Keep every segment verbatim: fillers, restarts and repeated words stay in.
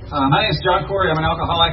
Uh, my name is John Corey. I'm an alcoholic.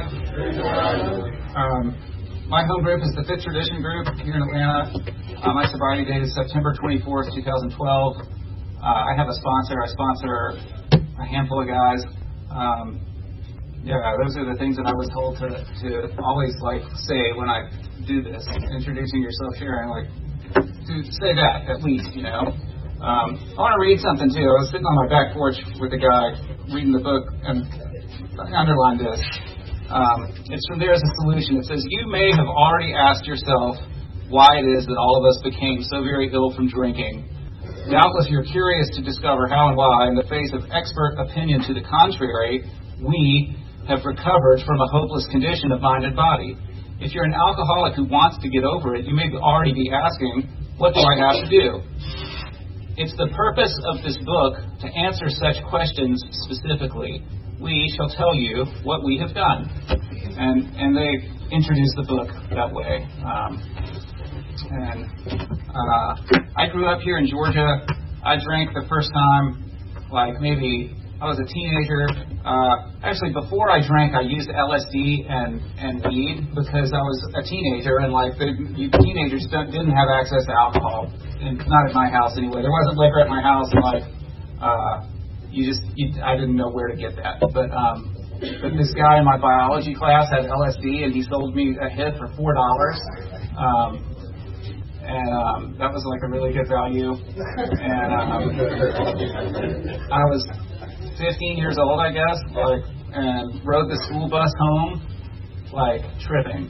Um, my home group is the Fifth Tradition Group here in Atlanta. Uh, my sobriety date is September twenty-fourth, twenty twelve. Uh, I have a sponsor. I sponsor a handful of guys. Um, yeah, those are the things that I was told to to always like say when I do this, introducing yourself, sharing, like to say that at least, you know. Um, I want to read something too. I was sitting on my back porch with a guy reading the book, and I underlined this. Um, it's from There Is a Solution. It says, you may have already asked yourself why it is that all of us became so very ill from drinking. Doubtless you're curious to discover how and why, in the face of expert opinion to the contrary, we have recovered from a hopeless condition of mind and body. If you're an alcoholic who wants to get over it, you may already be asking, what do I have to do? It's the purpose of this book to answer such questions specifically. We shall tell you what we have done. And and they introduce the book that way. Um, and uh, I grew up here in Georgia. I drank the first time, like maybe I was a teenager. Uh, actually, before I drank, I used L S D and, and weed because I was a teenager, and like the you teenagers don't, didn't have access to alcohol, and not at my house anyway. There wasn't liquor at my house, and like uh, you just you, I didn't know where to get that. But um, but this guy in my biology class had L S D, and he sold me a hit for four dollars. Um, And um, that was like a really good value. And um, I was fifteen years old, I guess, like, and rode the school bus home, like tripping.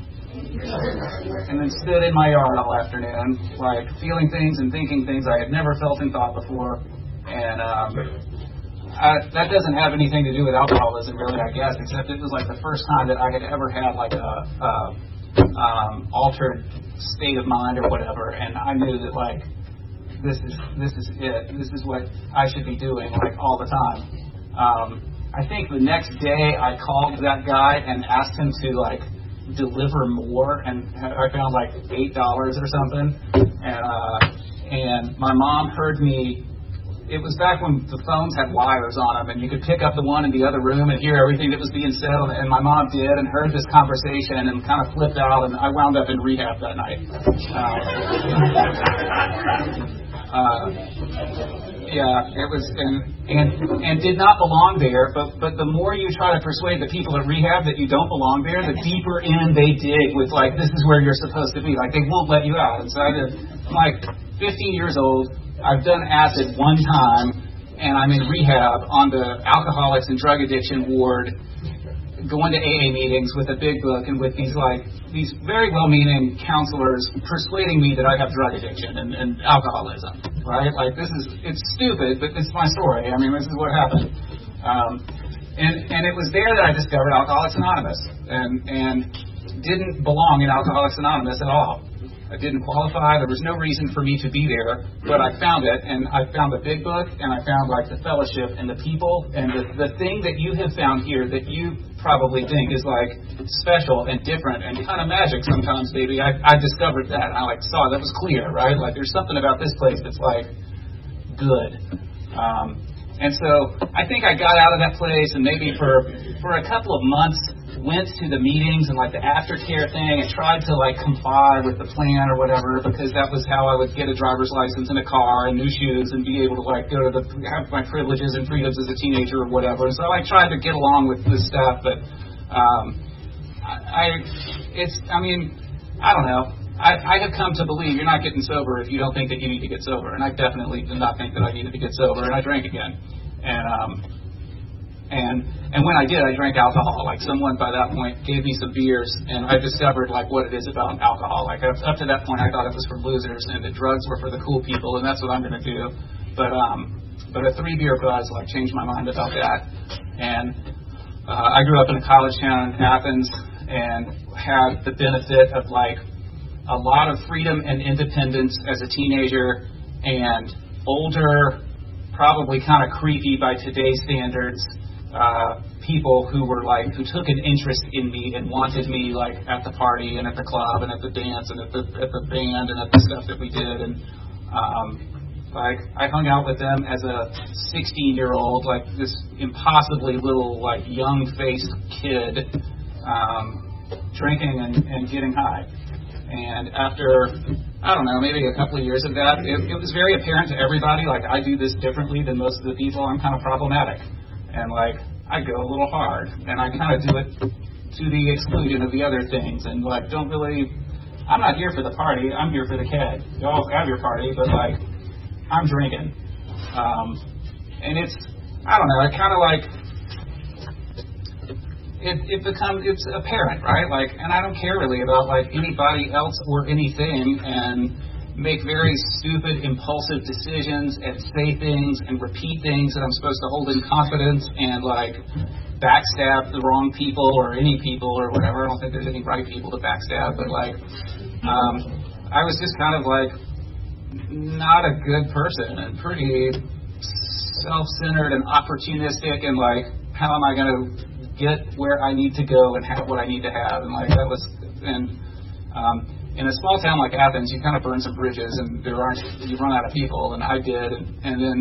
And then stood in my yard all afternoon, like feeling things and thinking things I had never felt and thought before. And um, I, that doesn't have anything to do with alcoholism, really, I guess, except it was like the first time that I had ever had like a, a um, altered state of mind or whatever, and I knew that like this is this is it. This is what I should be doing like all the time. Um, I think the next day I called that guy and asked him to like deliver more, and I found like eight dollars or something. And uh, and my mom heard me. It was back when the phones had wires on them, and you could pick up the one in the other room and hear everything that was being said. And my mom did, and heard this conversation, and kind of flipped out. And I wound up in rehab that night. Uh, uh, yeah, it was, and, and and did not belong there. But but the more you try to persuade the people at rehab that you don't belong there, the deeper in they dig with like, this is where you're supposed to be. Like they won't let you out. And so I did, I'm like fifteen years old. I've done acid one time, and I'm in rehab on the alcoholics and drug addiction ward, going to A A meetings with a big book and with these like these very well-meaning counselors persuading me that I have drug addiction and, and alcoholism. Right? Like this is it's stupid, but it's my story. I mean, this is what happened. Um, and and it was there that I discovered Alcoholics Anonymous, and and didn't belong in Alcoholics Anonymous at all. I didn't qualify. There was no reason for me to be there, but I found it, and I found the big book, and I found like the fellowship and the people, and the, the thing that you have found here that you probably think is like special and different and kind of magic sometimes, baby. I, I discovered that. I like saw that was clear, right? Like there's something about this place that's like good. Um, and so I think I got out of that place, and maybe for for a couple of months went to the meetings and like the aftercare thing and tried to like comply with the plan or whatever, because that was how I would get a driver's license and a car and new shoes and be able to like go to the have my privileges and freedoms as a teenager or whatever. And so I tried to get along with this stuff, but um, I, I it's I mean I don't know. I, I have come to believe you're not getting sober if you don't think that you need to get sober, and I definitely did not think that I needed to get sober, and I drank again, and um, and and when I did, I drank alcohol. Like someone by that point gave me some beers, and I discovered like what it is about alcohol. Like up, up to that point, I thought it was for losers, and the drugs were for the cool people, and that's what I'm going to do. But um, but a three beer buzz like changed my mind about that, and uh, I grew up in a college town in Athens, and had the benefit of like a lot of freedom and independence as a teenager, and older, probably kind of creepy by today's standards, uh, people who were like, who took an interest in me and wanted me like at the party and at the club and at the dance and at the at the band and at the stuff that we did. And um, Like, I hung out with them as a sixteen-year-old, like this impossibly little, like, young-faced kid, um, drinking and, and getting high. And after, I don't know, maybe a couple of years of that, it, it was very apparent to everybody, like, I do this differently than most of the people. I'm kind of problematic. And, like, I go a little hard. And I kind of do it to the exclusion of the other things. And, like, don't really, I'm not here for the party. I'm here for the kid. Y'all have your party, but, like, I'm drinking. Um, and it's, I don't know, it kind of like, it, it becomes, it's apparent, right? Like, and I don't care really about, like, anybody else or anything, and make very stupid, impulsive decisions, and say things, and repeat things that I'm supposed to hold in confidence, and, like, backstab the wrong people, or any people, or whatever. I don't think there's any right people to backstab, but, like, um, I was just kind of, like, not a good person, and pretty self-centered and opportunistic, and, like, how am I going to get where I need to go and have what I need to have, and, like, that was, and um, in a small town like Athens, you kind of burn some bridges, and there aren't, you run out of people, and I did, and, and then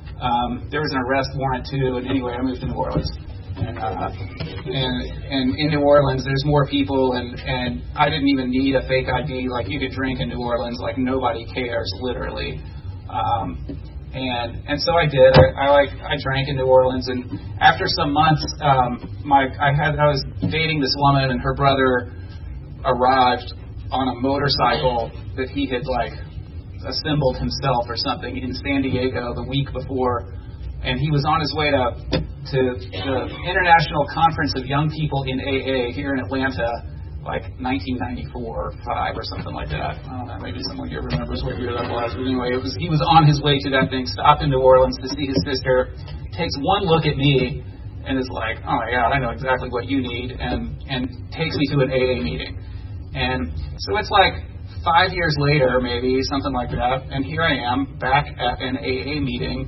um, there was an arrest warrant too, and anyway, I moved to New Orleans, and uh, and and in New Orleans, there's more people, and and I didn't even need a fake I D. Like, you could drink in New Orleans, like, nobody cares, literally. Um, And and so I did. I, I like I drank in New Orleans, and after some months, um, my I had I was dating this woman, and her brother arrived on a motorcycle that he had like assembled himself or something in San Diego the week before, and he was on his way to to the International Conference of Young People in A A here in Atlanta, like nineteen ninety-four or five or something like that. I don't know, maybe someone here remembers what year that was. But anyway, it was he was on his way to that thing, stopped in New Orleans to see his sister, takes one look at me, and is like, oh my God, I know exactly what you need, and, and takes me to an A A meeting. And so it's like five years later, maybe, something like that, and here I am back at an A A meeting,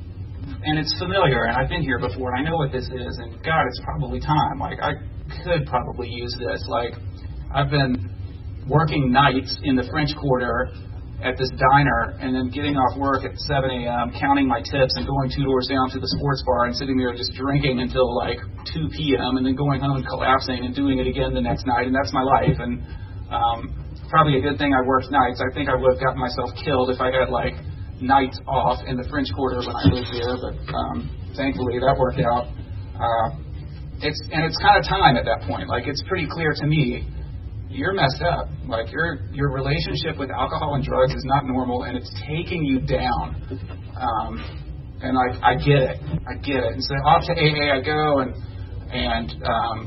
and it's familiar, and I've been here before, and I know what this is, and God, it's probably time. Like, I could probably use this. Like, I've been working nights in the French Quarter at this diner, and then getting off work at seven a.m., counting my tips, and going two doors down to the sports bar and sitting there just drinking until like two p.m., and then going home and collapsing and doing it again the next night, and that's my life. And um, probably a good thing I worked nights. I think I would have gotten myself killed if I had like nights off in the French Quarter when I lived here, but um, thankfully that worked out. Uh, It's and it's kind of time at that point. Like, it's pretty clear to me, you're messed up. Like, your your relationship with alcohol and drugs is not normal, and it's taking you down. Um, and I I get it. I get it. And so off to A A I go, and and um,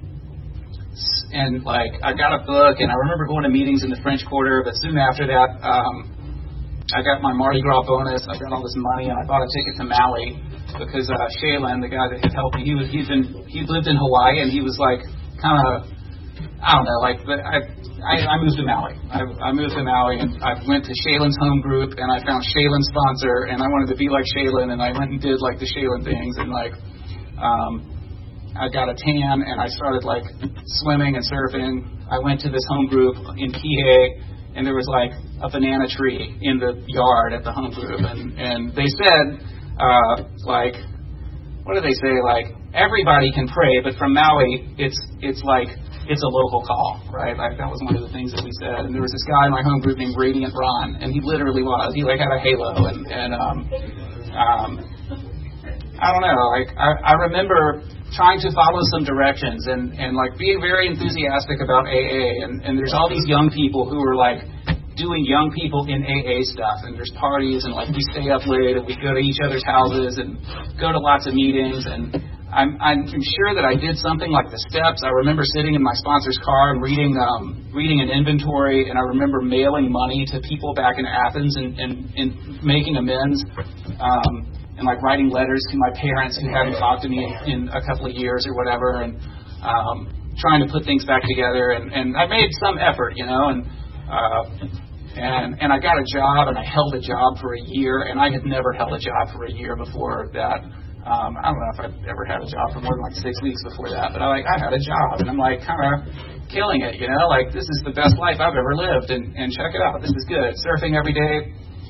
and like I got a book, and I remember going to meetings in the French Quarter. But soon after that, um, I got my Mardi Gras bonus. I got all this money, and I bought a ticket to Maui. Because uh, Shaylin, the guy that had helped me, he was he's been he lived in Hawaii, and he was like kind of I don't know, like but I, I I moved to Maui. I, I moved to Maui, and I went to Shaylin's home group, and I found Shaylin's sponsor, and I wanted to be like Shaylin, and I went and did like the Shaylin things, and like um, I got a tan, and I started like swimming and surfing. I went to this home group in Kihei, and there was like a banana tree in the yard at the home group, and and they said. Uh, like, what do they say? Like, everybody can pray, but from Maui, it's it's like it's a local call, right? Like, that was one of the things that we said. And there was this guy in my home group named Radiant Ron, and he literally was. He like had a halo, and and um, um, I don't know. Like, I, I remember trying to follow some directions, and and like being very enthusiastic about A A, and and there's all these young people who are like. Doing young people in A A stuff, and there's parties, and like we stay up late, and we go to each other's houses, and go to lots of meetings, and I'm I'm sure that I did something like the steps. I remember sitting in my sponsor's car and reading um, reading an inventory, and I remember mailing money to people back in Athens, and and, and making amends, um, and like writing letters to my parents who hadn't talked to me in, in a couple of years or whatever, and um, trying to put things back together, and and I made some effort, you know, and. Uh, And and I got a job, and I held a job for a year, and I had never held a job for a year before that. Um, I don't know if I've ever had a job for more than like six weeks before that, but I like I had a job, and I'm like kind of killing it, you know, like this is the best life I've ever lived, and, and check it out, this is good. Surfing every day,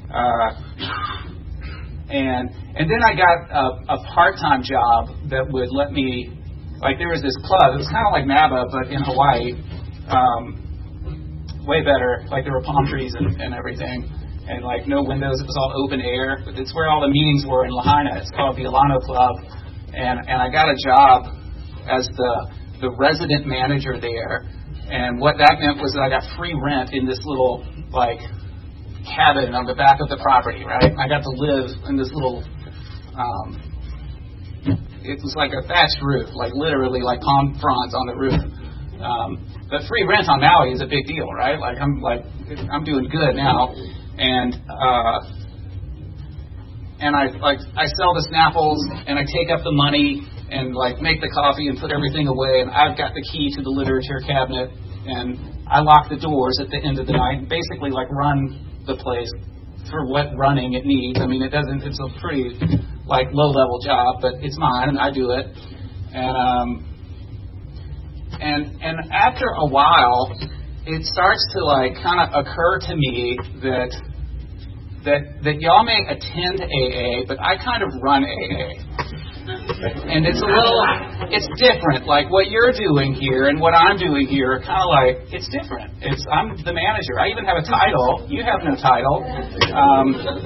Uh, and and then I got a, a part-time job that would let me, like there was this club, it was kind of like NABA, but in Hawaii, um, way better, like there were palm trees and, and everything, and like no windows, it was all open air. But it's where all the meetings were in Lahaina. It's called the Alano Club, and, and I got a job as the, the resident manager there. And what that meant was that I got free rent in this little, like, cabin on the back of the property, right? I got to live in this little, um, it was like a thatched roof, like literally like palm fronds on the roof. Um, but free rent on Maui is a big deal, right? Like I'm like, I'm doing good now. And, uh, and I, like, I sell the Snapples and I take up the money and like make the coffee and put everything away, and I've got the key to the literature cabinet, and I lock the doors at the end of the night, and basically like run the place for what running it needs. I mean, it doesn't, it's a pretty like low level job, but it's mine and I do it. And um and and after a while it starts to like kind of occur to me that that that y'all may attend A A, but I kind of run A A. And it's a little, it's different. Like what you're doing here and what I'm doing here are kind of like, it's different. It's I'm the manager. I even have a title. You have no title. Um,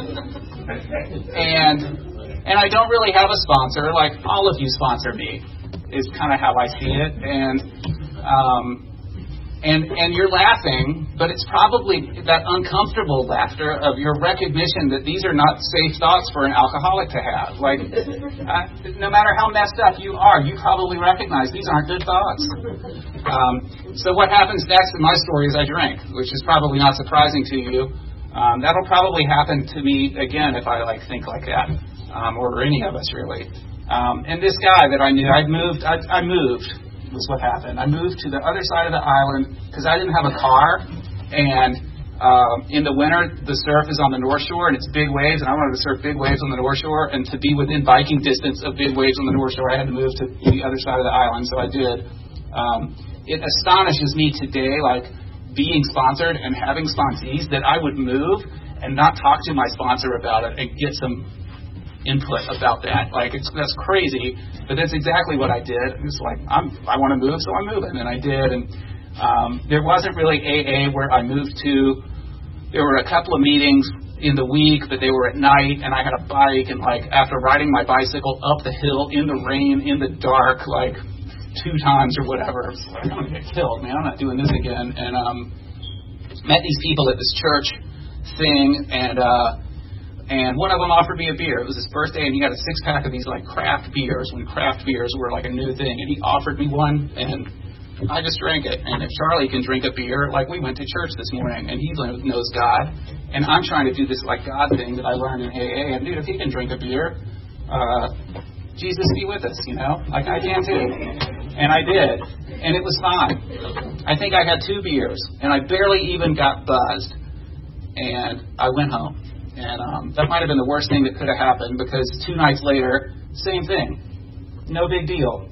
and and I don't really have a sponsor. Like all of you sponsor me is kind of how I see it. And um, and and you're laughing, but it's probably that uncomfortable laughter of your recognition that these are not safe thoughts for an alcoholic to have. Like, uh, no matter how messed up you are, you probably recognize these aren't good thoughts. Um, so what happens next in my story is I drink, which is probably not surprising to you. Um, that'll probably happen to me again if I like think like that, um, or any of us really. Um, and this guy that I knew, I'd moved. I, I moved. Was what happened. I moved to the other side of the island because I didn't have a car, and um, in the winter the surf is on the North Shore and it's big waves, and I wanted to surf big waves on the North Shore, and to be within biking distance of big waves on the North Shore I had to move to the other side of the island, so I did. Um, it astonishes me today, like being sponsored and having sponsees, that I would move and not talk to my sponsor about it and get some input about that. Like it's that's crazy, but that's exactly what I did. It's like I'm I want to move, so I'm moving, and I did. And um, there wasn't really A A where I moved to. There were a couple of meetings in the week, but they were at night, and I had a bike, and like after riding my bicycle up the hill in the rain, in the dark, like two times or whatever, I was like, I'm gonna get killed, man. I'm not doing this again. And um, met these people at this church thing, and uh, And one of them offered me a beer. It was his birthday, and he had a six-pack of these, like, craft beers, when craft beers were, like, a new thing. And he offered me one, and I just drank it. And if Charlie can drink a beer, like, we went to church this morning, and he knows God. And I'm trying to do this, like, God thing that I learned in A A. And, dude, if he can drink a beer, uh, Jesus be with us, you know? Like, I can, too. And I did. And it was fine. I think I had two beers, and I barely even got buzzed. And I went home. And um, that might have been the worst thing that could have happened, because two nights later, same thing. No big deal.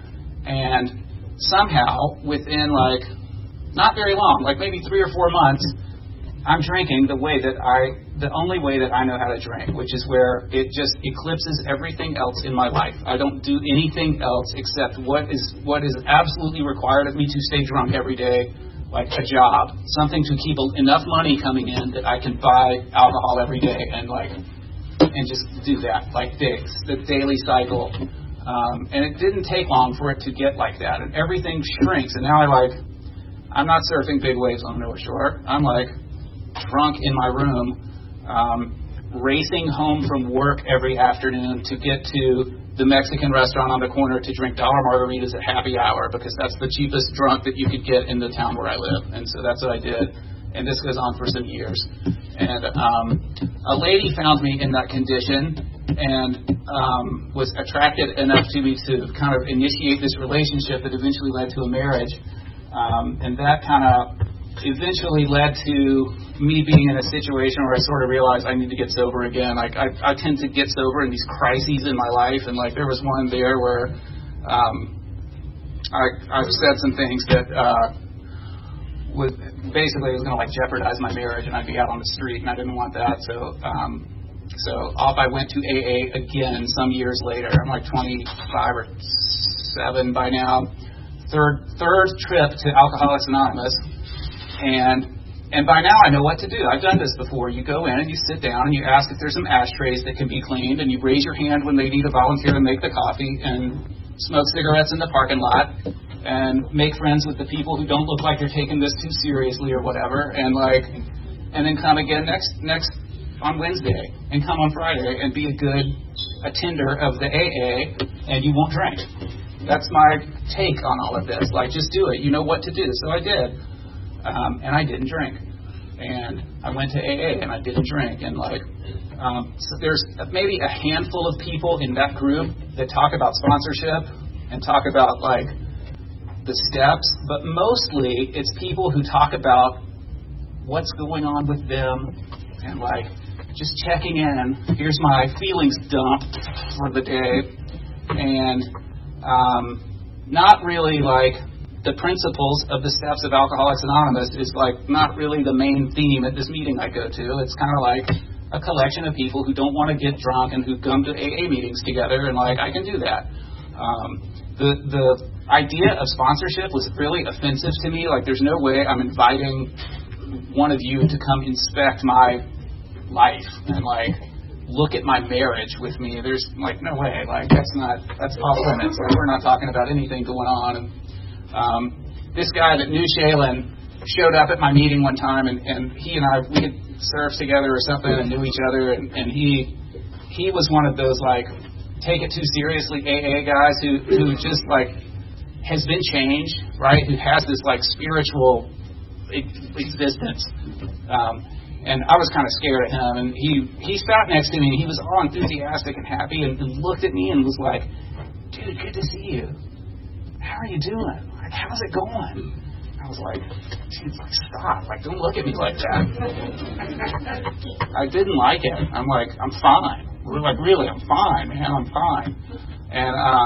And somehow, within like, not very long, like maybe three or four months, I'm drinking the way that I, the only way that I know how to drink, which is where it just eclipses everything else in my life. I don't do anything else except what is what is absolutely required of me to stay drunk every day. Like a job, something to keep enough money coming in that I can buy alcohol every day, and like, and just do that, like days, the daily cycle. Um, and it didn't take long for it to get like that, and everything shrinks. And now I like, I'm not surfing big waves on the North Shore. I'm like drunk in my room, um, racing home from work every afternoon to get to the Mexican restaurant on the corner to drink dollar margaritas at happy hour, because that's the cheapest drunk that you could get in the town where I live. And so that's what I did. And this goes on for some years. And um, a lady found me in that condition and um, was attracted enough to me to kind of initiate this relationship that eventually led to a marriage. Um, and that kind of eventually led to me being in a situation where I sort of realized I need to get sober again. Like I, I tend to get sober in these crises in my life, and like there was one there where um, I, I've said some things that uh, was basically it was going to like jeopardize my marriage, and I'd be out on the street, and I didn't want that. So um, so off I went to A A again some years later. I'm like twenty-five or seven by now. Third third trip to Alcoholics Anonymous, and and by now I know what to do. I've done this before. You go in and you sit down and you ask if there's some ashtrays that can be cleaned, and you raise your hand when they need a volunteer to make the coffee, and smoke cigarettes in the parking lot, and make friends with the people who don't look like they're taking this too seriously or whatever, and like, and then come again next next on Wednesday, and come on Friday, and be a good attender of the A A, and you won't drink. That's my take on all of this. Like, just do it. You know what to do. So I did. Um, and I didn't drink. And I went to A A and I didn't drink. And like, um, so there's maybe a handful of people in that group that talk about sponsorship and talk about like the steps, but mostly it's people who talk about what's going on with them and like just checking in. Here's my feelings dump for the day, and um, not really like the principles of the steps of Alcoholics Anonymous is like not really the main theme at this meeting I go to. It's kind of like a collection of people who don't want to get drunk and who come to A A meetings together, and like I can do that. Um, the the idea of sponsorship was really offensive to me. Like, there's no way I'm inviting one of you to come inspect my life and like look at my marriage with me. There's like no way. Like that's not that's off limits. Like, we're not talking about anything going on. And um, this guy that knew Shaylin showed up at my meeting one time, and, and he and I we had surfed together or something and knew each other, and, and he he was one of those like take it too seriously A A guys who who just like has been changed, right? Who has this like spiritual existence. Um, and I was kind of scared of him, and he, he sat next to me, and he was all enthusiastic and happy, and, and looked at me and was like, dude, good to see you. How are you doing? Like, how's it going? I was like, dude, like, stop. Like, don't look at me like that. I didn't like it. I'm like, I'm fine. We're like, really, I'm fine, man, I'm fine. And um,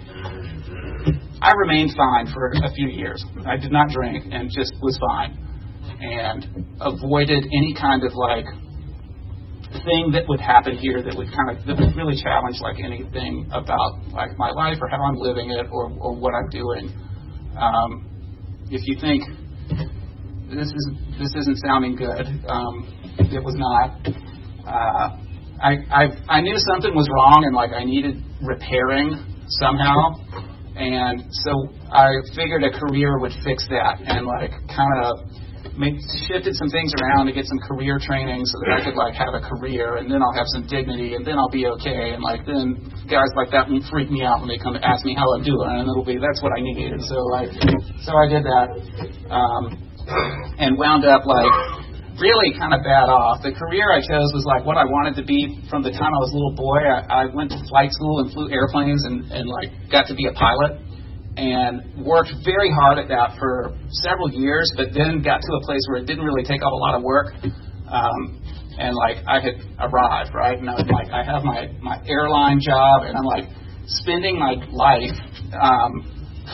I remained fine for a few years. I did not drink and just was fine, and avoided any kind of like thing that would happen here that would kind of that would really challenge like anything about like my life or how I'm living it or, or what I'm doing. Um, if you think this is this isn't sounding good, um, it was not. Uh, I, I I knew something was wrong and like I needed repairing somehow. And so I figured a career would fix that, and like kind of made, shifted some things around to get some career training so that I could like have a career, and then I'll have some dignity, and then I'll be okay. And like then guys like that won't freak me out when they come to ask me how I'm doing, and it'll be that's what I need. And so like so I did that, um, and wound up like really kind of bad off. The career I chose was like what I wanted to be from the time I was a little boy. I, I went to flight school and flew airplanes and, and like got to be a pilot and worked very hard at that for several years, but then got to a place where it didn't really take up a lot of work. Um, and like I had arrived, right? And I was like, I have my, my airline job, and I'm like spending my life, um,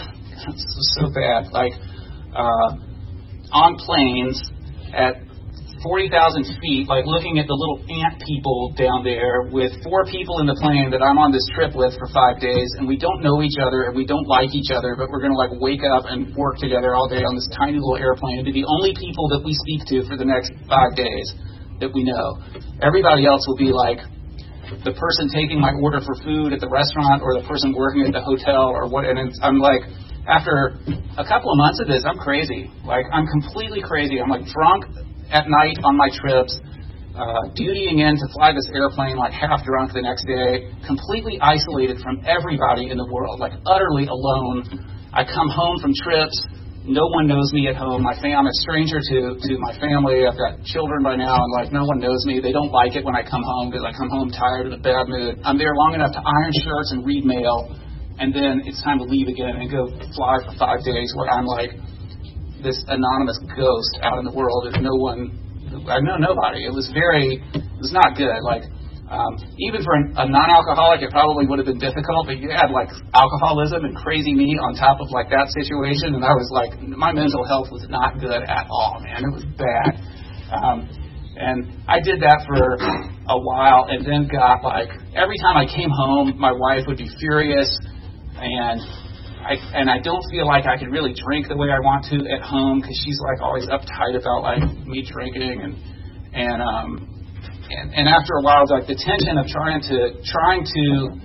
so bad, like uh, on planes at forty thousand feet, like looking at the little ant people down there with four people in the plane that I'm on this trip with for five days, and we don't know each other and we don't like each other, but we're going to like wake up and work together all day on this tiny little airplane and be the only people that we speak to for the next five days that we know. Everybody else will be like the person taking my order for food at the restaurant or the person working at the hotel or what, and it's, I'm like, after a couple of months of this, I'm crazy. Like, I'm completely crazy. I'm like drunk at night on my trips, uh, dutying in to fly this airplane like half drunk the next day, completely isolated from everybody in the world, like utterly alone. I come home from trips, no one knows me at home. My fam, I'm a stranger to, to my family. I've got children by now, and like no one knows me. They don't like it when I come home because I come home tired in a bad mood. I'm there long enough to iron shirts and read mail, and then it's time to leave again and go fly for five days where I'm like this anonymous ghost out in the world, and no one, I know nobody. It was very, it was not good. Like, Um, even for a non-alcoholic, it probably would have been difficult, but you had like alcoholism and crazy me on top of like that situation, and I was like, my mental health was not good at all, man. It was bad. Um, and I did that for a while, and then got like, every time I came home, my wife would be furious, and I and I don't feel like I can really drink the way I want to at home, because she's like always uptight about like me drinking, and and um. And, and after a while, like the tension of trying to trying to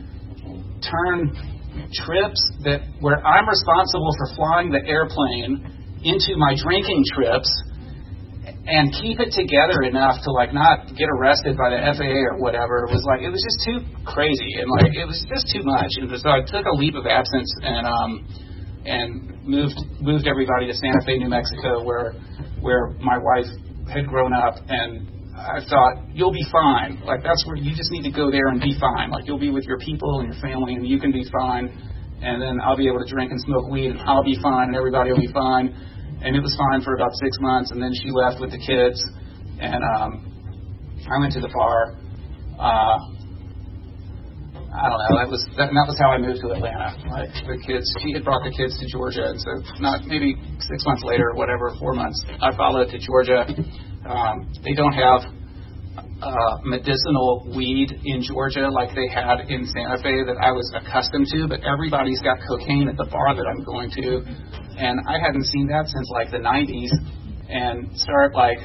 turn trips that where I'm responsible for flying the airplane into my drinking trips and keep it together enough to like not get arrested by the F A A or whatever, was like, it was just too crazy, and like it was just too much. And so I took a leave of absence and um and moved moved everybody to Santa Fe, New Mexico, where where my wife had grown up, and I thought, you'll be fine. Like, that's where you just need to go there and be fine. Like, you'll be with your people and your family, and you can be fine. And then I'll be able to drink and smoke weed, and I'll be fine, and everybody will be fine. And it was fine for about six months, and then she left with the kids. And um, I went to the bar. Uh, I don't know. That was that, that was how I moved to Atlanta. Like, the kids, she had brought the kids to Georgia, and so not maybe six months later, or whatever, four months, I followed to Georgia. Um, they don't have uh, medicinal weed in Georgia like they had in Santa Fe that I was accustomed to, but everybody's got cocaine at the bar that I'm going to, and I hadn't seen that since like the nineties, and start like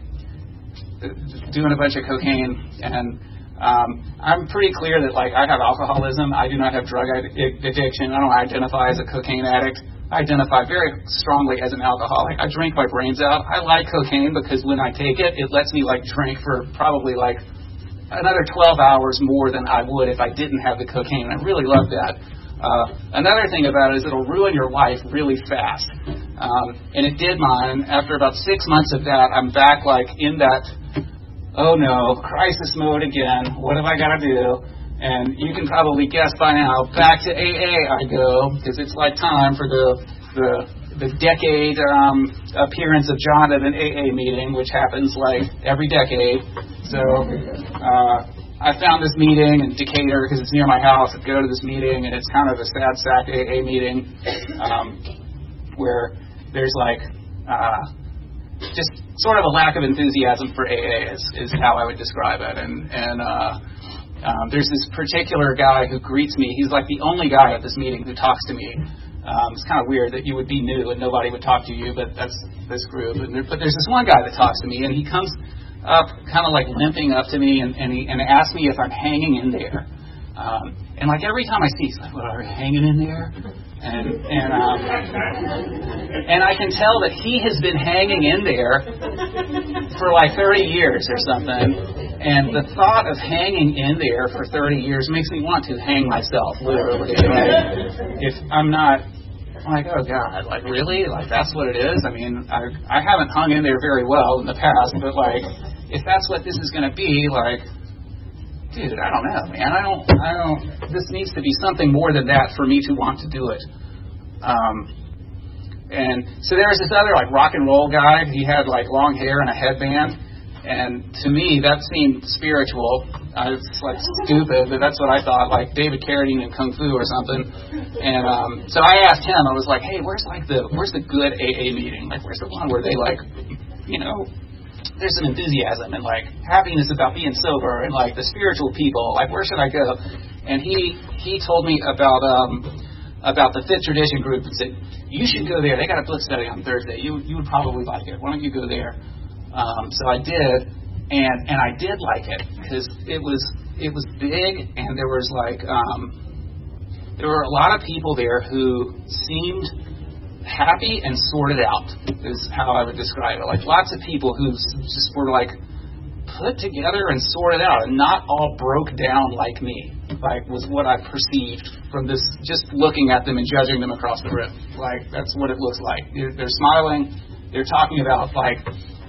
doing a bunch of cocaine, and um, I'm pretty clear that like I have alcoholism. I do not have drug addiction. I don't identify as a cocaine addict. I identify very strongly as an alcoholic. I drink my brains out. I like cocaine because when I take it, it lets me like drink for probably like another twelve hours more than I would if I didn't have the cocaine. I really love that. Uh, another thing about it is it'll ruin your life really fast. Um, and it did mine. After about six months of that, I'm back like in that, oh no, crisis mode again. What have I got to do? And you can probably guess by now, back to A A I go, because it's like time for the the, the decade um, appearance of John at an A A meeting, which happens like every decade. So uh, I found this meeting in Decatur because it's near my house. I go to this meeting, and it's kind of a sad sack A A meeting um, where there's like uh, just sort of a lack of enthusiasm for A A is, is how I would describe it. And, and uh, Um, there's this particular guy who greets me. He's like the only guy at this meeting who talks to me. Um, it's kind of weird that you would be new and nobody would talk to you, but that's this group. And there, but there's this one guy that talks to me, and he comes up kind of like limping up to me, and, and he and asks me if I'm hanging in there. Um, and like every time I see, he's like, "What, are you hanging in there?" And and um, and I can tell that he has been hanging in there for like thirty years or something. And the thought of hanging in there for thirty years makes me want to hang myself, literally. Like, if I'm not, I'm like, oh God, like really? Like that's what it is? I mean, I I haven't hung in there very well in the past, but like, if that's what this is going to be, like, dude, I don't know, man. I don't, I don't, this needs to be something more than that for me to want to do it. Um, and so there was this other like rock and roll guy. He had like long hair and a headband. And to me, that seemed spiritual. I was like stupid, but that's what I thought, like David Carradine in Kung Fu or something. And um, so I asked him. I was like, "Hey, where's like the where's the good A A meeting? Like, where's the one where they like, you know, there's some enthusiasm and like happiness about being sober and like the spiritual people? Like, where should I go?" And he he told me about um about the Fifth Tradition group and said, "You should go there. They got a book study on Thursday. You you would probably like it. Why don't you go there?" Um, so I did, and and I did like it because it was it was big, and there was like um, there were a lot of people there who seemed happy and sorted out. Is how I would describe it. Like lots of people who just were like put together and sorted out, and not all broke down like me. Like was what I perceived from this, just looking at them and judging them across the room. Like that's what it looks like. They're, they're smiling. They're talking about like.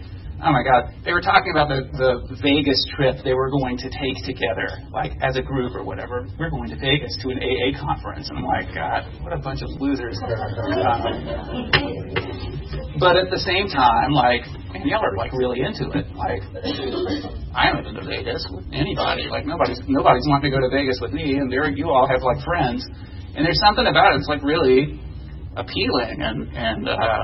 oh my God, they were talking about the, the Vegas trip they were going to take together, like as a group or whatever. We're going to Vegas to an A A conference. And I'm like, God, what a bunch of losers. Um, but at the same time, like, man, y'all are like really into it. Like, I haven't been to Vegas with anybody. Like, nobody's nobody's wanting to go to Vegas with me, and there you all have like friends. And there's something about it that's like really appealing, and and uh,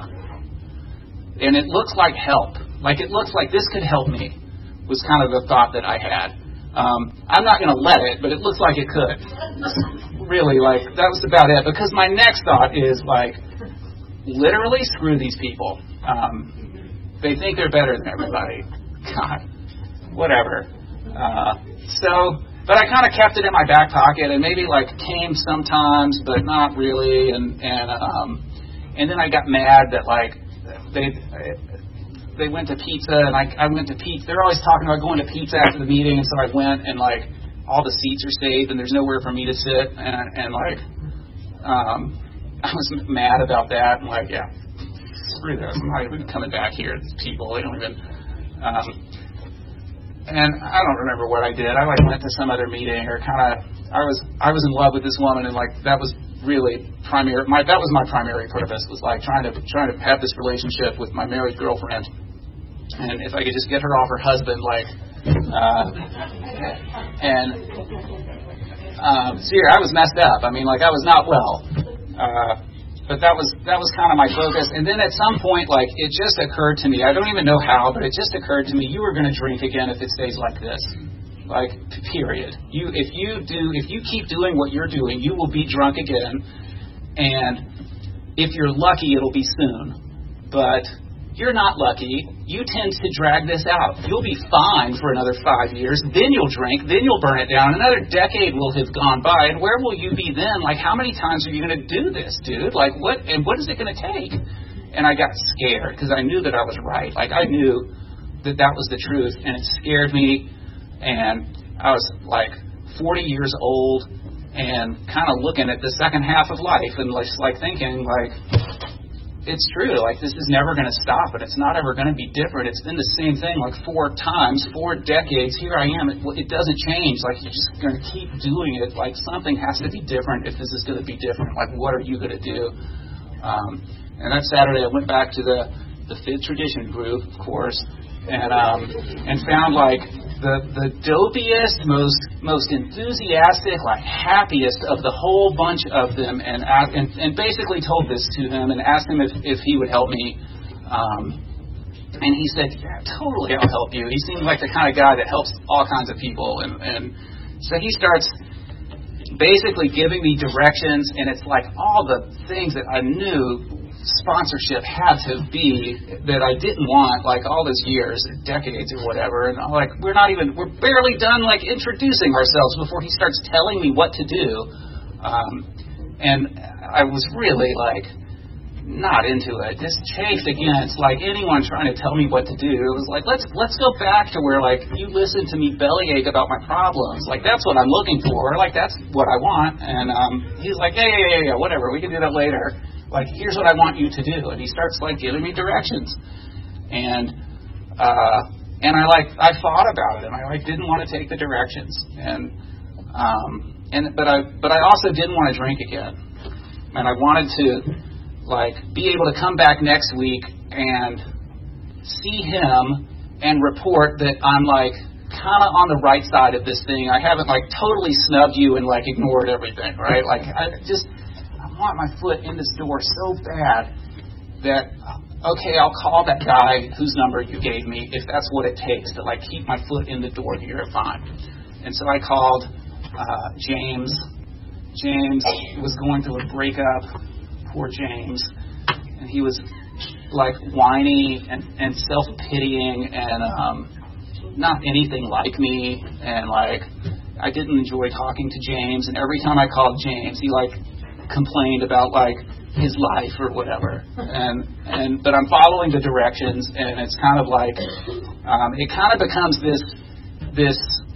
and it looks like help. Like it looks like this could help me. Was kind of the thought that I had. Um, I'm not going to let it, but it looks like it could. Really, like that was about it. Because my next thought is like, literally screw these people. Um, they think they're better than everybody. God, whatever. Uh, so. But I kind of kept it in my back pocket, and maybe like came sometimes, but not really. And and um, and then I got mad that like they they went to pizza, and I I went to pizza. They're always talking about going to pizza after the meeting, and so I went, and like all the seats are saved, and there's nowhere for me to sit, and and like um, I was mad about that. And like, yeah, screw this. I'm not even coming back here. These people, they don't even. Um, And I don't remember what I did. I like went to some other meeting or kind of. I was I was in love with this woman, and like that was really primary. My that was my primary purpose, was like trying to trying to have this relationship with my married girlfriend. And if I could just get her off her husband, like, uh, and um, see, I was messed up. I mean, like I was not well. Uh, But that was that was kind of my focus. And then at some point, like, it just occurred to me, I don't even know how, but it just occurred to me, you are going to drink again if it stays like this. Like, period. You if you do if you keep doing what you're doing, you will be drunk again. And if you're lucky, it'll be soon. But you're not lucky. You tend to drag this out. You'll be fine for another five years. Then you'll drink. Then you'll burn it down. Another decade will have gone by. And where will you be then? Like, how many times are you going to do this, dude? Like, what? And what is it going to take? And I got scared because I knew that I was right. Like, I knew that that was the truth. And it scared me. And I was, like, forty years old and kind of looking at the second half of life and just, like, thinking, like, it's true. Like, this is never going to stop, and it's not ever going to be different. It's been the same thing, like, four times, four decades. Here I am. It, it doesn't change. Like, you're just going to keep doing it. Like, something has to be different if this is going to be different. Like, what are you going to do? Um, and that Saturday, I went back to the, the Fifth Tradition group, of course, and um, and found, like, the, the dopiest, most most enthusiastic, like happiest of the whole bunch of them, and and, and basically told this to him and asked him if, if he would help me. Um, and he said, yeah, totally, I'll help you. He seemed like the kind of guy that helps all kinds of people. And, and so he starts basically giving me directions, and it's like all the things that I knew sponsorship had to be that I didn't want, like all those years, decades or whatever. And I'm like, we're not even, we're barely done like introducing ourselves before he starts telling me what to do. Um, and I was really like not into it. Just chafed against like anyone trying to tell me what to do. It was like, let's let's go back to where like you listen to me bellyache about my problems. Like that's what I'm looking for. Like that's what I want. And um, he's like, yeah, yeah, yeah, yeah, whatever. We can do that later. Like, here's what I want you to do. And he starts, like, giving me directions. And, uh, and I, like, I thought about it, and I, like, didn't want to take the directions. And, um, and, but I, but I also didn't want to drink again. And I wanted to, like, be able to come back next week and see him and report that I'm, like, kind of on the right side of this thing. I haven't, like, totally snubbed you and, like, ignored everything, right? Like, I just... I want my foot in this door so bad that, okay, I'll call that guy whose number you gave me if that's what it takes to, like, keep my foot in the door here, fine. And so I called uh, James. James was going through a breakup. Poor James. And he was, like, whiny and, and self-pitying and um, not anything like me. And, like, I didn't enjoy talking to James. And every time I called James, he, like, complained about like his life or whatever, and and but I'm following the directions, and it's kind of like um, it kind of becomes this this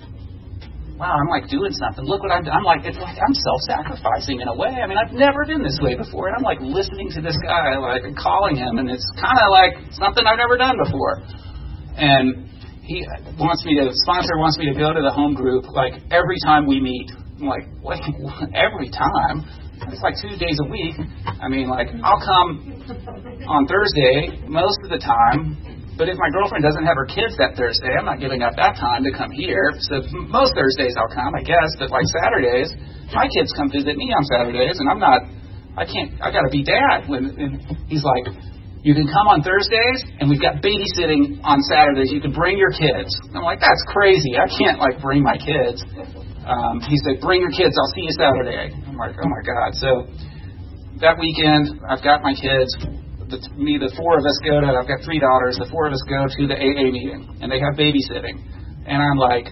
wow, I'm like doing something. Look what I'm I'm like it's like I'm self-sacrificing in a way. I mean, I've never been this way before, and I'm like listening to this guy, like and calling him, and it's kind of like something I've never done before. and he wants me to, the sponsor wants me to go to the home group like every time we meet. I'm like, what? Every time? It's like two days a week. I mean, like, I'll come on Thursday most of the time, but if my girlfriend doesn't have her kids that Thursday, I'm not giving up that time to come here. So most Thursdays I'll come, I guess, but like Saturdays, my kids come visit me on Saturdays, and I'm not, I can't, I got to be dad. When and he's like, you can come on Thursdays, and we've got babysitting on Saturdays. You can bring your kids. I'm like, that's crazy. I can't, like, bring my kids. Um, he said, bring your kids. I'll see you Saturday. I'm like, oh, my God. So that weekend, I've got my kids. The, me, the four of us go to, I've got three daughters. The four of us go to the A A meeting, and they have babysitting. And I'm like,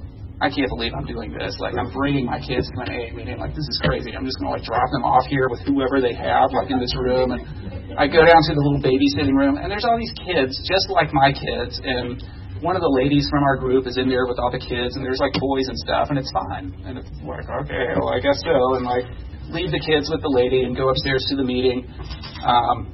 I can't believe I'm doing this. Like, I'm bringing my kids to an A A meeting. Like, this is crazy. I'm just going to, like, drop them off here with whoever they have, like, in this room. And I go down to the little babysitting room, and there's all these kids, just like my kids. And one of the ladies from our group is in there with all the kids, and there's, like, toys and stuff, and it's fine. And it's like, okay, well, I guess so. And, like, leave the kids with the lady and go upstairs to the meeting. Um,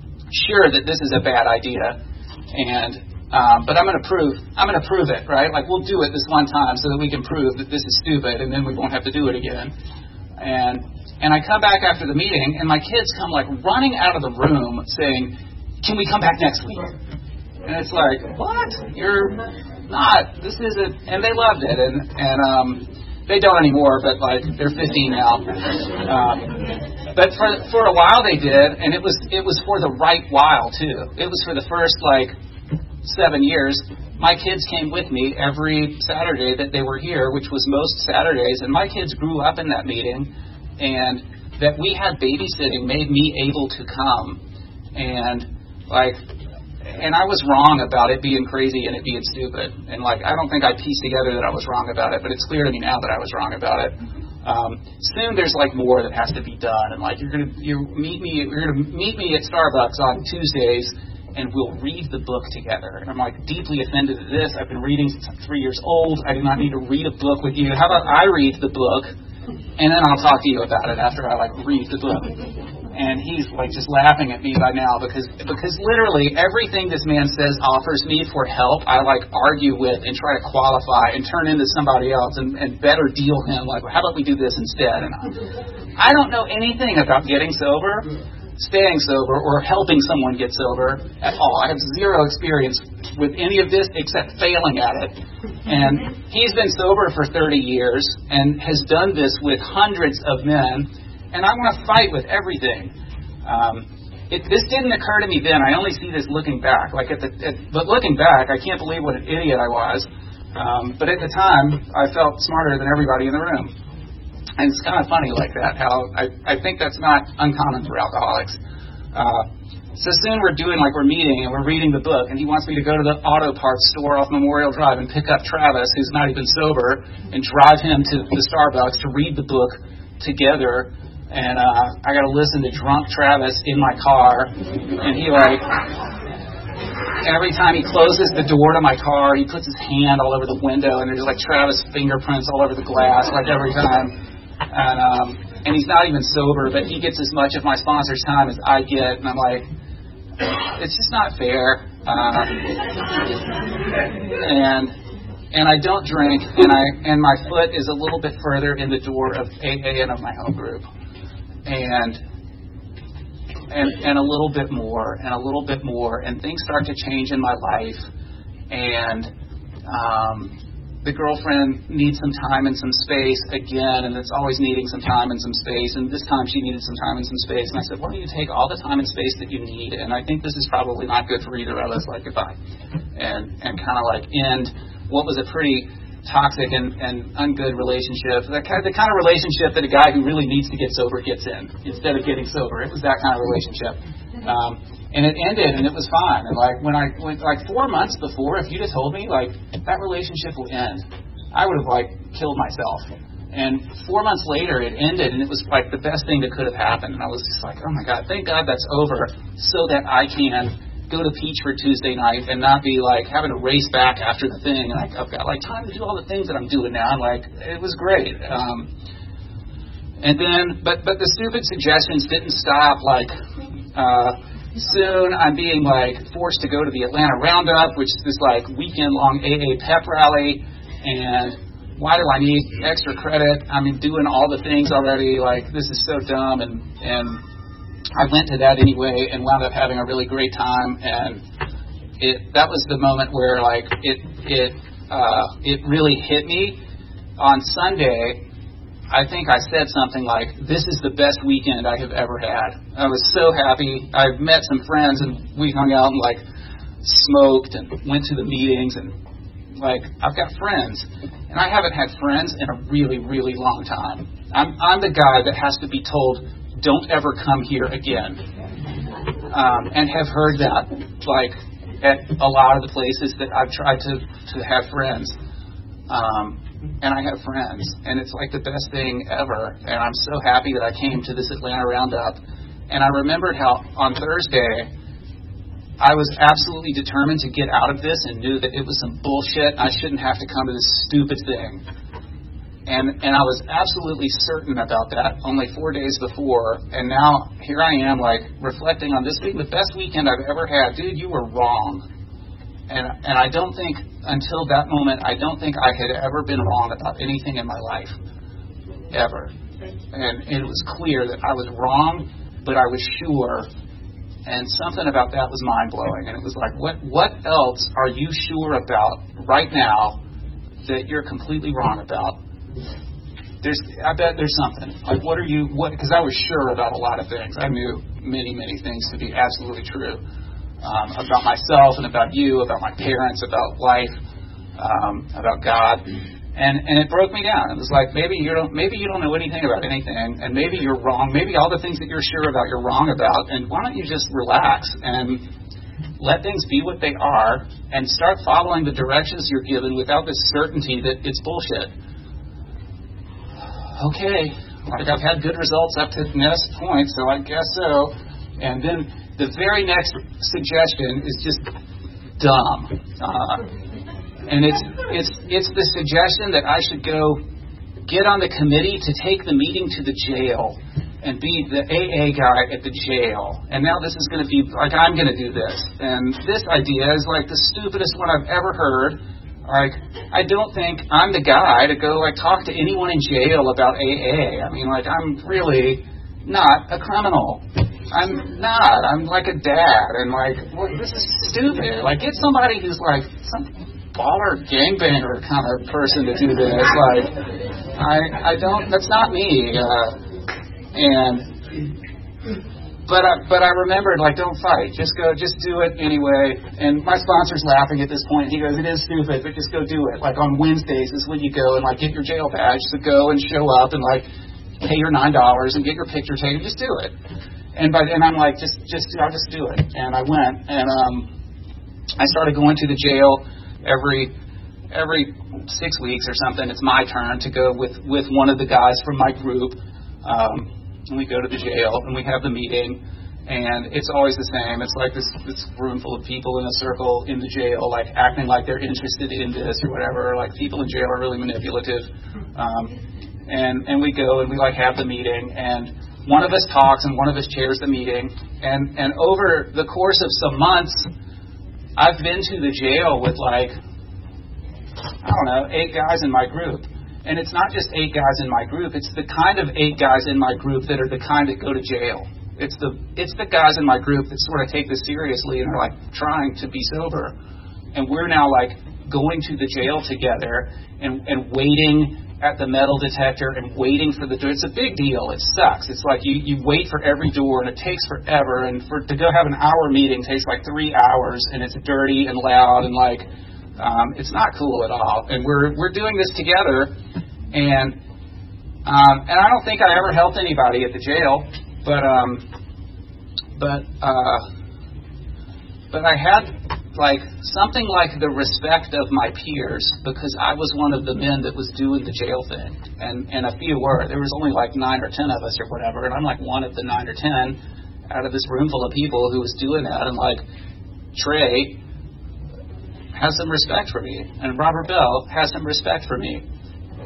sure that this is a bad idea. And Um, but I'm going to prove, I'm going to prove it, right? Like, we'll do it this one time so that we can prove that this is stupid, and then we won't have to do it again. And and I come back after the meeting, and my kids come, like, running out of the room saying, can we come back next week? And it's like, what? You're not. This isn't. And they loved it, and, and um, they don't anymore, but, like, they're fifteen now. Um, but for for a while they did, and it was it was for the right while, too. It was for the first, like, seven years, my kids came with me every Saturday that they were here, which was most Saturdays, and my kids grew up in that meeting, and that we had babysitting made me able to come, and like, and I was wrong about it being crazy and it being stupid, and like, I don't think I pieced together that I was wrong about it, but it's clear to me now that I was wrong about it. Um, soon there's like more that has to be done, and like, you're gonna you meet me, you're gonna meet me at Starbucks on Tuesdays, and we'll read the book together. And I'm like deeply offended at this. I've been reading since I'm three years old. I do not need to read a book with you. How about I read the book, and then I'll talk to you about it after I like read the book. And he's like just laughing at me by now because because literally everything this man says offers me for help, I like argue with and try to qualify and turn into somebody else and, and better deal him. Like, well, how about we do this instead? And I, I don't know anything about getting sober, staying sober, or helping someone get sober at all. I have zero experience with any of this except failing at it. And he's been sober for thirty years and has done this with hundreds of men, and I want to fight with everything. Um, it, this didn't occur to me then. I only see this looking back. Like at the, at, but looking back, I can't believe what an idiot I was. Um, but at the time, I felt smarter than everybody in the room. And it's kind of funny like that, how I, I think that's not uncommon for alcoholics. Uh, so soon we're doing, like we're meeting and we're reading the book, and he wants me to go to the auto parts store off Memorial Drive and pick up Travis, who's not even sober, and drive him to the Starbucks to read the book together. And uh, I got to listen to drunk Travis in my car, and he like... Every time he closes the door to my car, he puts his hand all over the window, and there's like Travis fingerprints all over the glass, like every time. And um, and he's not even sober, but he gets as much of my sponsor's time as I get, and I'm like, it's just not fair. Uh, and and I don't drink, and I and my foot is a little bit further in the door of A A and of my home group, and. And, and a little bit more, and a little bit more, and things start to change in my life, and um, the girlfriend needs some time and some space again, and it's always needing some time and some space, and this time she needed some time and some space, and I said, why don't you take all the time and space that you need, and I think this is probably not good for either of us, like goodbye, and, and kind of like end what was a pretty toxic and, and ungood relationship, the kind, of, the kind of relationship that a guy who really needs to get sober gets in instead of getting sober. It was that kind of relationship. Um, and it ended, and it was fine. And like when I went, like four months before, if you'd have told me like that relationship will end, I would have like killed myself. And four months later, it ended, and it was like the best thing that could have happened. And I was just like, oh my God, thank God that's over, so that I can go to Peach for Tuesday night and not be like having to race back after the thing. Like I've got like time to do all the things that I'm doing now. And like it was great. Um, and then, but but the stupid suggestions didn't stop like uh, soon I'm being like forced to go to the Atlanta Roundup, which is this like weekend-long A A pep rally, and why do I need extra credit? I mean, doing all the things already, like this is so dumb, and and I went to that anyway and wound up having a really great time, and it that was the moment where like it it uh, it really hit me. On Sunday, I think I said something like, this is the best weekend I have ever had. I was so happy. I met some friends, and we hung out and, like, smoked and went to the meetings, and, like, I've got friends. And I haven't had friends in a really, really long time. I'm, I'm the guy that has to be told, don't ever come here again. Um, and have heard that, like, at a lot of the places that I've tried to, to have friends. Um And I have friends, and it's like the best thing ever. And I'm so happy that I came to this Atlanta Roundup. And I remembered how on Thursday, I was absolutely determined to get out of this and knew that it was some bullshit. I shouldn't have to come to this stupid thing. And and I was absolutely certain about that only four days before. And now here I am, like, reflecting on this being the best weekend I've ever had. Dude, you were wrong. And and I don't think, until that moment, I don't think I had ever been wrong about anything in my life. Ever. And it was clear that I was wrong, but I was sure. And something about that was mind-blowing. And it was like, what what else are you sure about right now that you're completely wrong about? There's, I bet there's something. Like, what are you, what, because I was sure about a lot of things. I knew many, many things to be absolutely true. Um, about myself and about you, about my parents, about life, um, about God, and and it broke me down. It was like, maybe you don't maybe you don't know anything about anything, and maybe you're wrong. Maybe all the things that you're sure about, you're wrong about. And why don't you just relax and let things be what they are, and start following the directions you're given without this certainty that it's bullshit. Okay, like I've had good results up to this point, so I guess so. And then the very next suggestion is just dumb, uh, and it's it's it's the suggestion that I should go get on the committee to take the meeting to the jail and be the A A guy at the jail. And now this is going to be like I'm going to do this, and this idea is like the stupidest one I've ever heard. Like, I don't think I'm the guy to go like talk to anyone in jail about A A. I mean, like, I'm really not a criminal. I'm not. I'm like a dad, and like, well, this is stupid. Like, get somebody who's like some baller gangbanger kind of person to do this. Like, I, I don't. That's not me. Uh, and, but I, but I remembered, like, don't fight. Just go. Just do it anyway. And my sponsor's laughing at this point. He goes, "It is stupid, but just go do it." Like on Wednesdays is when you go and like get your jail badge to go and show up and like pay your nine dollars and get your picture taken. Just do it. And by then I'm like, just, just, I'll just do it. And I went, and um, I started going to the jail every, every six weeks or something. It's my turn to go with, with one of the guys from my group. Um, and we go to the jail, and we have the meeting, and it's always the same. It's like this, this room full of people in a circle in the jail, like acting like they're interested in this or whatever. Like, people in jail are really manipulative. Um, and, and we go, and we like have the meeting, and one of us talks and one of us chairs the meeting, and, and over the course of some months, I've been to the jail with like, I don't know, eight guys in my group. And it's not just eight guys in my group, it's the kind of eight guys in my group that are the kind that go to jail. It's the it's the guys in my group that sort of take this seriously and are like trying to be sober. And we're now like going to the jail together and, and waiting at the metal detector and waiting for the door. It's a big deal. It sucks. It's like you, you wait for every door, and it takes forever. And for to go have an hour meeting takes like three hours, and it's dirty and loud, and like um, it's not cool at all. And we're we're doing this together, and um, and I don't think I ever helped anybody at the jail, but um, but uh, but I had like something like the respect of my peers, because I was one of the men that was doing the jail thing, and and a few were. There was only like nine or ten of us or whatever, and I'm like one of the nine or ten out of this room full of people who was doing that. And like Trey has some respect for me, and Robert Bell has some respect for me,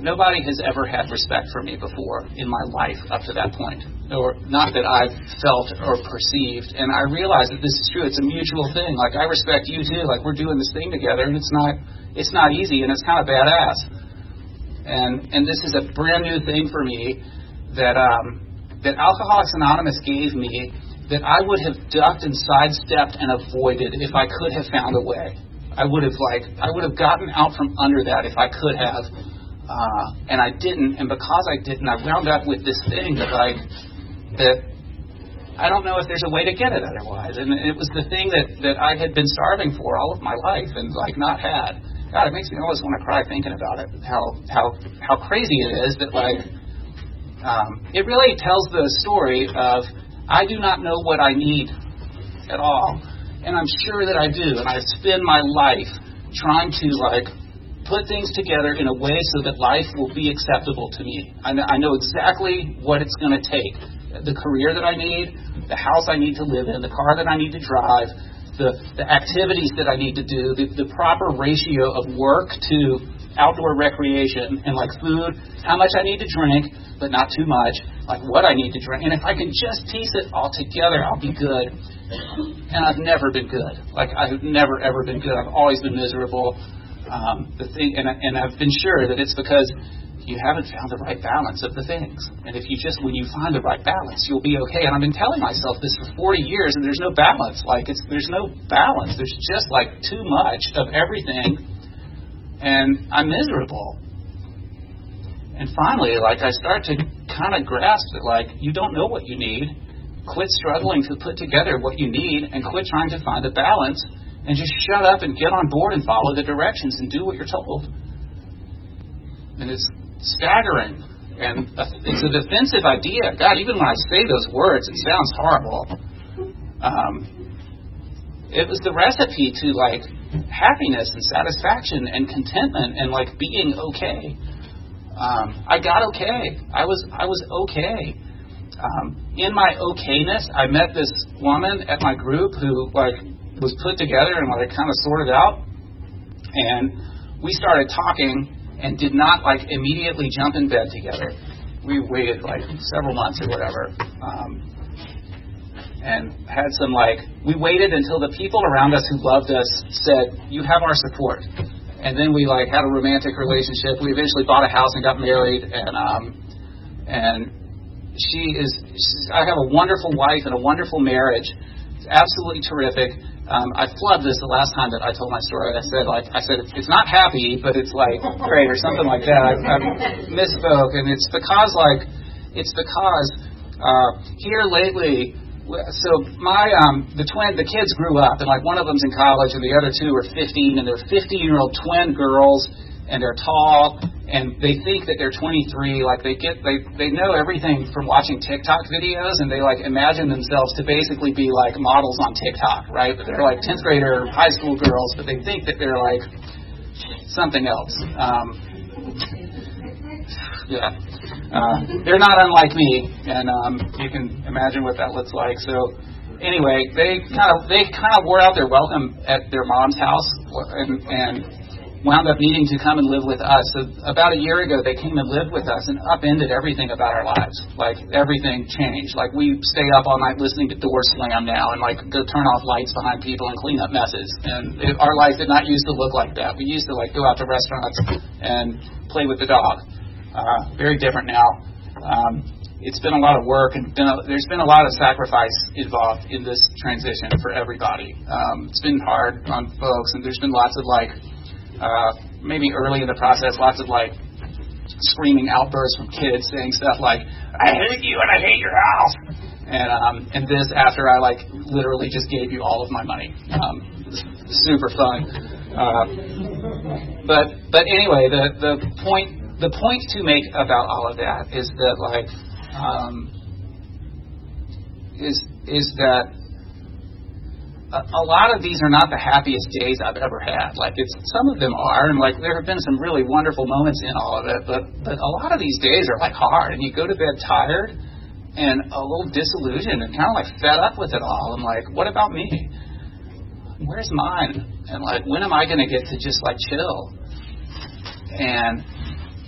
nobody has ever had respect for me before in my life up to that point, or not that I've felt or perceived. And I realize that this is true. It's a mutual thing. Like, I respect you too. Like, we're doing this thing together, and it's not it's not easy, and it's kind of badass. And and this is a brand new thing for me that um, that Alcoholics Anonymous gave me, that I would have ducked and sidestepped and avoided if I could have found a way. I would have like I would have gotten out from under that if I could have, uh, and I didn't. And because I didn't, I wound up with this thing that like that I don't know if there's a way to get it otherwise. And it was the thing that, that I had been starving for all of my life and like not had. God, it makes me always want to cry thinking about it. How how how crazy it is that like um, it really tells the story of I do not know what I need at all. And I'm sure that I do, and I spend my life trying to, like, put things together in a way so that life will be acceptable to me. I know, I know exactly what it's going to take. The career that I need, the house I need to live in, the car that I need to drive, the, the activities that I need to do, the, the proper ratio of work to outdoor recreation, and, like, food, how much I need to drink, but not too much, like what I need to drink. And if I can just piece it all together, I'll be good. And I've never been good. Like, I've never, ever been good. I've always been miserable. Um, the thing, and, and I've been sure that it's because you haven't found the right balance of the things. And if you just, when you find the right balance, you'll be okay. And I've been telling myself this for forty years, and there's no balance. Like, it's there's no balance. There's just, like, too much of everything. And I'm miserable. And finally, like, I start to kind of grasp that, like, you don't know what you need. Quit struggling to put together what you need and quit trying to find a balance and just shut up and get on board and follow the directions and do what you're told. And it's staggering. And it's a defensive idea. God, even when I say those words, it sounds horrible. Um, it was the recipe to, like, happiness and satisfaction and contentment and, like, being okay. Um, I got okay. I was I was okay. Um, in my okayness, I met this woman at my group who, like, was put together and, like, kind of sorted out. And we started talking and did not, like, immediately jump in bed together. We waited, like, several months or whatever. Um, and had some, like, we waited until the people around us who loved us said, you have our support. And then we, like, had a romantic relationship. We eventually bought a house and got married. And, um, and, She is, she's, I have a wonderful wife and a wonderful marriage. It's absolutely terrific. Um, I flubbed this the last time that I told my story. I said, like, I said, it's not happy, but it's, like, great or something like that. I, I misspoke. And it's because, like, it's because uh, here lately, so my, um, the twin, the kids grew up, and, like, one of them's in college and the other two are fifteen, and they're fifteen-year-old twin girls, and they're tall, and they think that they're twenty-three. Like, they get, they, they know everything from watching TikTok videos, and they, like, imagine themselves to basically be, like, models on TikTok, right? But they're, like, tenth grader high school girls, but they think that they're, like, something else. Um, yeah. Uh, they're not unlike me, and um, you can imagine what that looks like. So, anyway, they kind of, they kind of wore out their welcome at their mom's house, and, and wound up needing to come and live with us. So about a year ago, they came and lived with us and upended everything about our lives. Like, everything changed. Like, we stay up all night listening to doors slam now and, like, go turn off lights behind people and clean up messes. And it, our life did not used to look like that. We used to, like, go out to restaurants and play with the dog. Uh, very different now. Um, it's been a lot of work, and been a, there's been a lot of sacrifice involved in this transition for everybody. Um, it's been hard on folks, and there's been lots of, like, Uh, maybe early in the process, lots of, like, screaming outbursts from kids saying stuff like, I hate you and I hate your house. And um, and this after I, like, literally just gave you all of my money. Um, super fun. Uh, but but anyway, the, the point the point to make about all of that is that, like, um, is is that a lot of these are not the happiest days I've ever had. Like, it's, some of them are, and, like, there have been some really wonderful moments in all of it, but, but a lot of these days are, like, hard, and you go to bed tired and a little disillusioned and kind of, like, fed up with it all. I'm like, what about me? Where's mine? And, like, when am I going to get to just, like, chill? And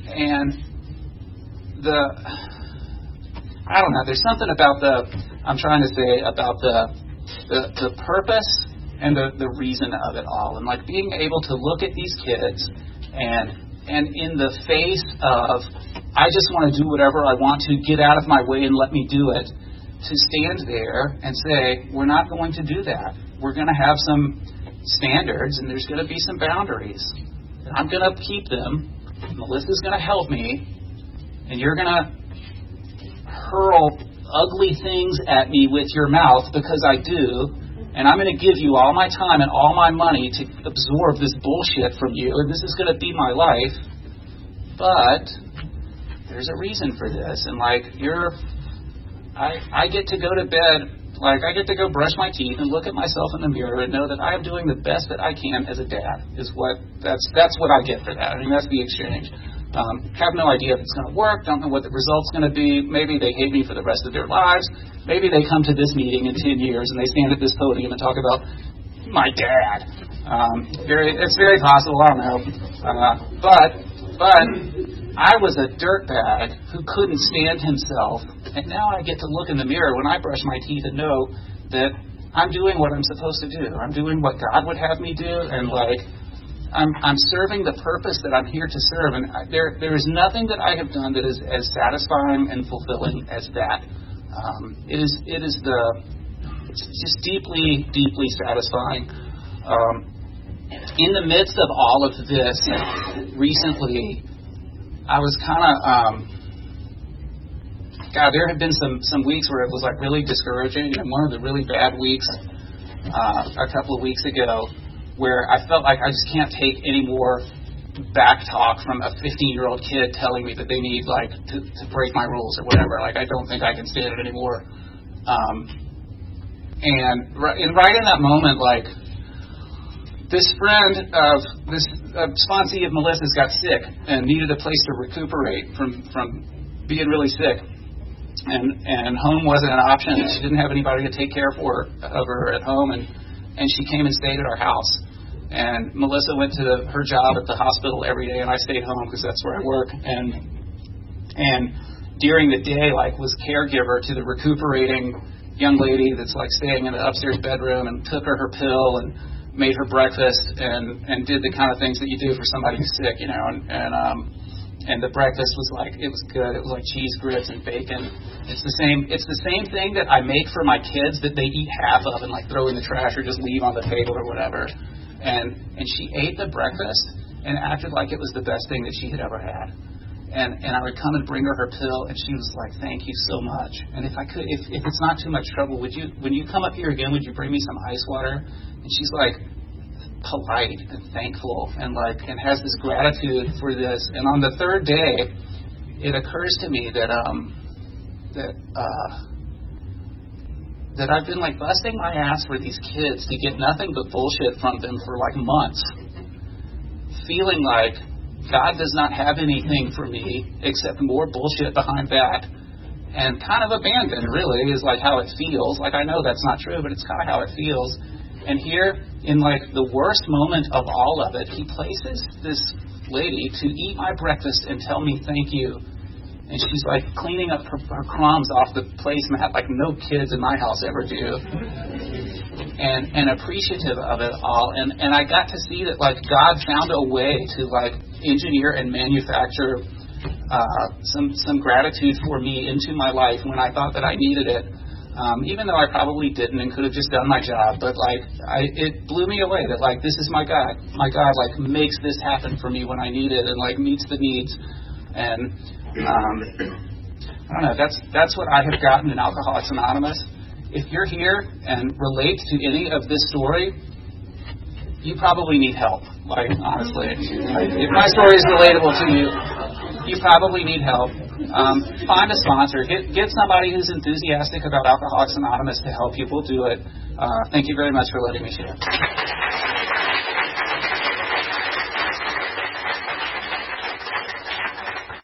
and the, I don't know, there's something about the, I'm trying to say about the, the, the purpose and the, the reason of it all. And like being able to look at these kids and, and in the face of, I just want to do whatever I want to, get out of my way and let me do it, to stand there and say, we're not going to do that. We're going to have some standards, and there's going to be some boundaries. And I'm going to keep them. Melissa's going to help me, and you're going to hurl ugly things at me with your mouth because I do, and I'm going to give you all my time and all my money to absorb this bullshit from you, and this is going to be my life. But there's a reason for this, and like you're, I I get to go to bed. Like, I get to go brush my teeth and look at myself in the mirror and know that I am doing the best that I can as a dad, is what, that's that's what I get for that. I mean, that's the exchange. Um, have no idea if it's going to work, don't know what the result's going to be. Maybe they hate me for the rest of their lives. Maybe they come to this meeting in ten years and they stand at this podium and talk about my dad. Um, very, it's very possible, I don't know. Uh, but, but... I was a dirtbag who couldn't stand himself, and now I get to look in the mirror when I brush my teeth and know that I'm doing what I'm supposed to do. I'm doing what God would have me do, and like I'm I'm serving the purpose that I'm here to serve. And I, there there is nothing that I have done that is as satisfying and fulfilling as that. Um, it is it is the it's just deeply deeply satisfying. Um, in the midst of all of this, recently, I was kind of, um, God, there had been some, some weeks where it was like really discouraging, and one of the really bad weeks uh, a couple of weeks ago where I felt like I just can't take any more back talk from a fifteen-year-old kid telling me that they need like to, to break my rules or whatever. Like, I don't think I can stand it anymore. Um, and, right, and right in that moment, like, this friend of this uh, sponsee of Melissa's got sick and needed a place to recuperate from, from being really sick, and and home wasn't an option. She didn't have anybody to take care for of her at home, and and she came and stayed at our house. And Melissa went to the, her job at the hospital every day, and I stayed home because that's where I work. And and during the day, like, was caregiver to the recuperating young lady that's like staying in the upstairs bedroom, and took her her pill and made her breakfast and, and did the kind of things that you do for somebody who's sick, you know, and and, um, and the breakfast was like, it was good. It was like cheese grits and bacon. It's the same. It's the same thing that I make for my kids that they eat half of and like throw in the trash or just leave on the table or whatever. And and she ate the breakfast and acted like it was the best thing that she had ever had. And and I would come and bring her her pill, and she was like, "Thank you so much." And if I could, if if it's not too much trouble, would you when you come up here again, would you bring me some ice water? And she's like polite and thankful and like and has this gratitude for this. And on the third day, it occurs to me that um that uh that I've been like busting my ass for these kids to get nothing but bullshit from them for like months, feeling like God does not have anything for me except more bullshit behind that, and kind of abandoned, really, is like how it feels. Like, I know that's not true, but it's kind of how it feels. And here, in like the worst moment of all of it, he places this lady to eat my breakfast and tell me thank you. And she's like cleaning up her, her crumbs off the placemat like no kids in my house ever do. And and appreciative of it all. And, and I got to see that like God found a way to like engineer and manufacture uh, some some gratitude for me into my life when I thought that I needed it. Um, even though I probably didn't and could have just done my job, but like I, it blew me away that like this is my God. My God like makes this happen for me when I need it and like meets the needs. And um, I don't know. That's that's what I have gotten in Alcoholics Anonymous. If you're here and relate to any of this story, you probably need help. Like, honestly, if my story is relatable to you, you probably need help. Um, find a sponsor. Get get somebody who's enthusiastic about Alcoholics Anonymous to help you. We'll do it. Uh, thank you very much for letting me share.